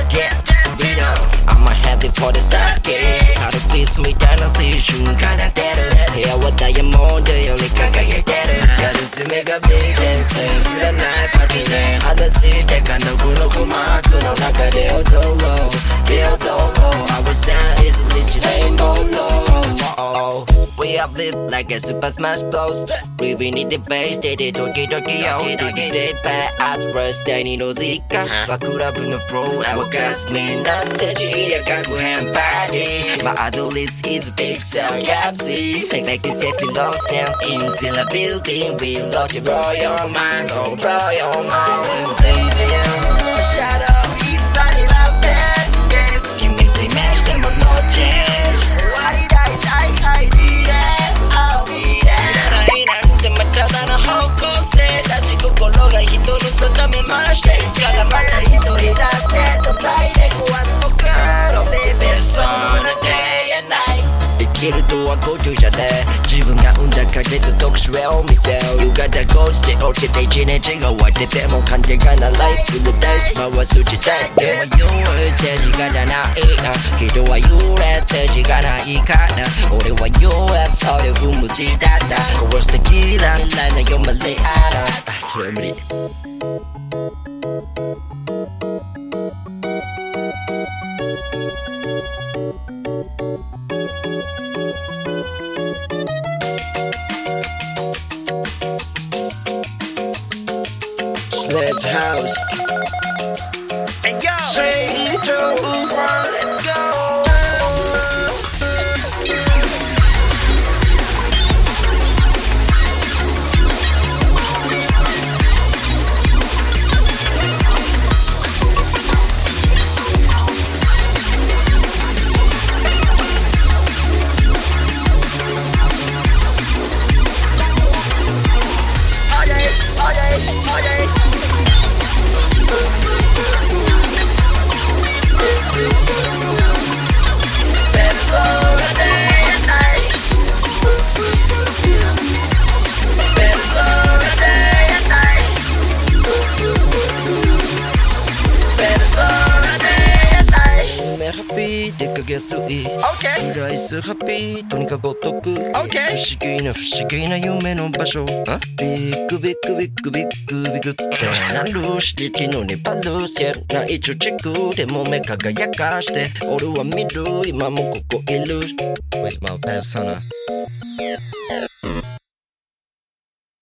Yeah, we know I'm headed for the start gate 하루 비스みたいな青春から出る部屋はダイヤモンドより輝いてる夜爪がビーテンセーフらないパティね裸足でかのこの鼓膜の中で踊ろうで踊ろう Our sound is rich rainbow low We have lived like a super smash bros We need the bass でドキドキよディバーアドレス第二の時間はクラブのフローOur girls mean the stage いや各変パーティー My adolescence is a big cell capsule Make like this stepping lost dance in the building We love you blow your mind Oh blow your mind Baby I'm a shadow It's running up there Yeah 君とイメージでも no change 終わりだいたいはいただの方向性立ち心が人の定め回してるからまた一人だって都体で壊すのかロベベルソーナ day and night 生きるとは50じゃね自分が生んだ風と特殊絵を見て夕方5時で起きて一日が終わってても関係がないライフのダイス回す時代でも言う政治がじゃないな人は言う政治がないから俺は UFO で踏む時だった殺してきら未来の読まれあらそれは無理Sledge House Hey yo 3, 2, 1 Let's go出かけやすい、 Okay. プライスハッピーとにかくお得、 Okay. 不思議な夢の場所、ビッグビッグビッグビッグビッグってなる刺激のネバルせない貯蓄でも目輝かして俺は見る今もここいる With my persona